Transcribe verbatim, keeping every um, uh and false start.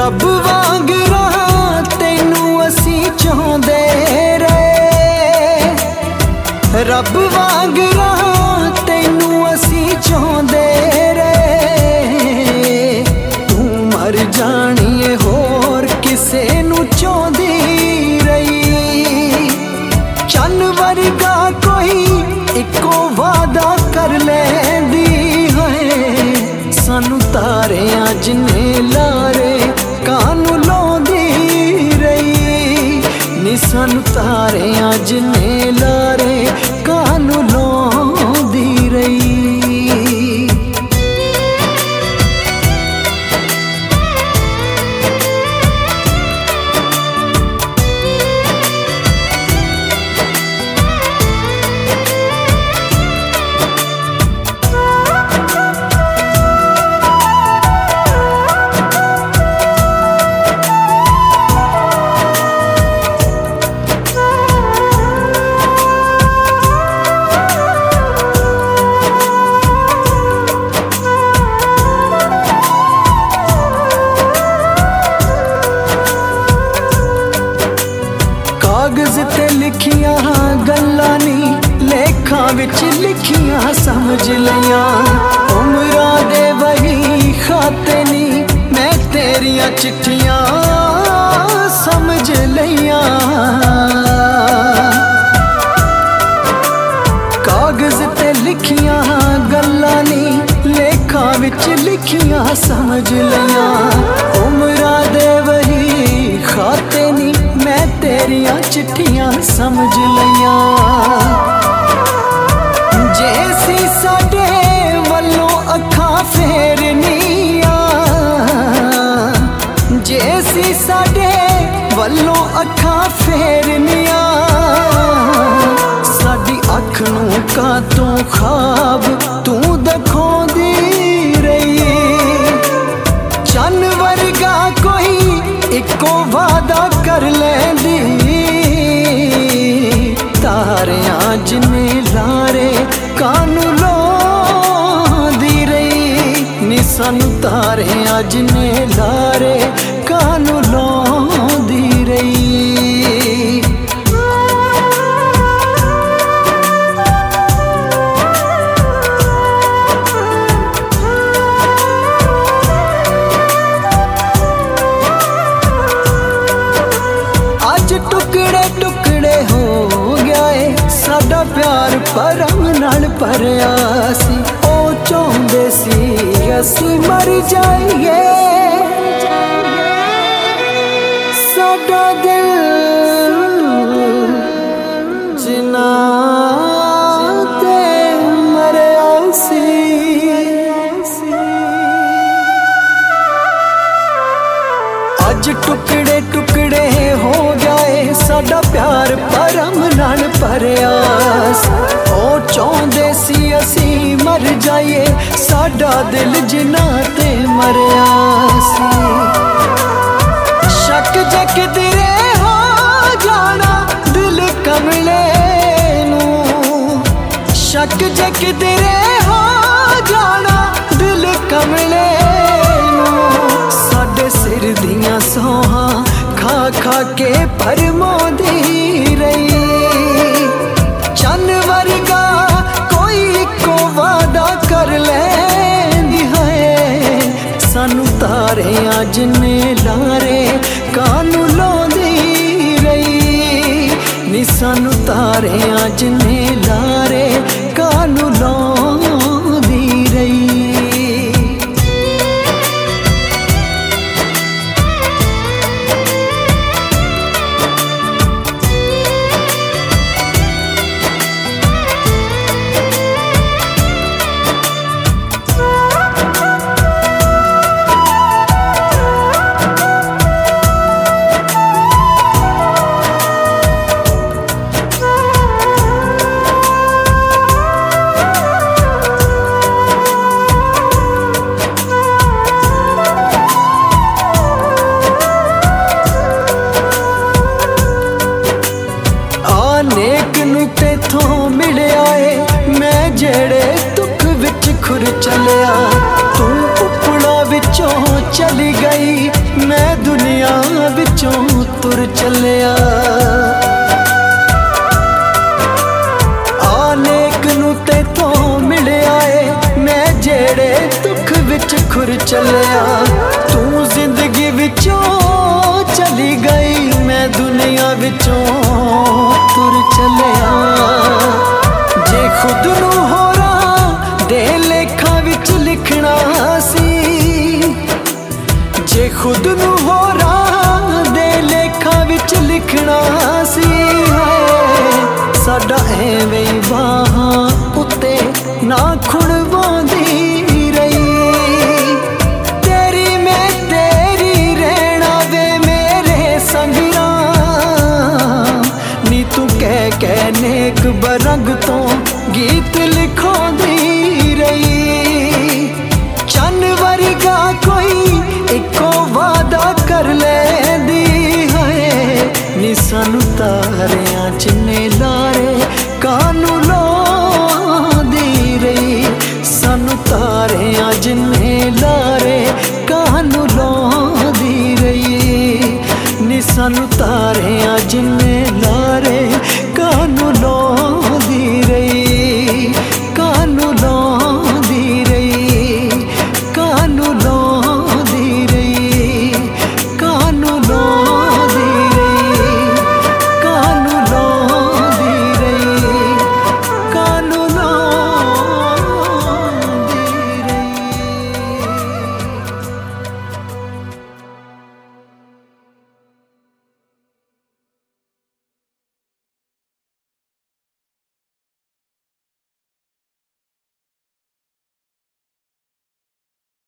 रब वांग रहा तेनू असी चाहते रहे, रब वांग रहा तेनू असी चाहते रहे। तू मर जानी है होर किसे नू चाहती रही। चन वर्गा कोई इको वादा कर लेंदी है, सानू तारे अज ने लारे कानू लौंदी रही। नी सानू तारे अज ने लारे कानू लौंदी रही। कागज ते लिखियां गल्लां नी लेखां विच लिखियां समझ लिया। उमरां दे वही खाते नी मैं तेरियां चिट्ठियां समझ लिया। कागज ते लिखियां गल्लां नी लेखां विच लिखियां समझ लिया। उमरां दे वही खाते नी मैं तेरियां चिट्ठियां समझ लिया। जे सी साडे वल्लों अखां फेरनियां, जे सी साडे वल्लों अखां फेरनियां। साडी अख नूं कातों ख्वाब तू दिखाउंदी रही। चन वर्गा कोई इको वादा कर लेंदी, तारे अज ने लारे कानू लौंदी रही। नी सानू तारे अज ने लारे कानू लौंदी रही। टुकड़े टुकड़े हो गया है साडा प्यार परम नाल भरिया सी। ओ चाहते सी असी मर जाइए, साडा दिल जिना ते मरिया सी। अज टुकड़े टुकड़े हो जाए साडा प्यार परम नाल भरिया। ओ चाहते सी असी मर जाइए, साडा दिल जिना ते मरिया सी। शक जक दिरे हो जाना दिल कमले नू, शक जक दिरे हो जाना दिल कमले नू। साडे सिर दियां सोहां खा खा के भरमाउंदी रही। चन वर्गा कोई को वादा कर लैंदी है, सानू तारे अज ने लारे कानू लौंदी रही। नी सानू तारे अज ने लारे कानू लौंदी रही। विच खुर चलिया। तू जिंदगी विचों चली गई, मैं दुनिया विचों तुर चलिया। जे खुद नू होरां दे लेखां विच लिखना सी, जे खुद नू होरां दे लेखां विच लिखना सी, साडा एवें बाहां उत्ते ना खुणवांदी रही। तेरी मैं तेरी रहना वे मेरे संगरा, नी तू कह कह नेक बरंग तो गीत लिखांदी रही। चन वर्गा कोई इको वादा कर लैंदी है, नी सानू तारियां चिन्ने लारे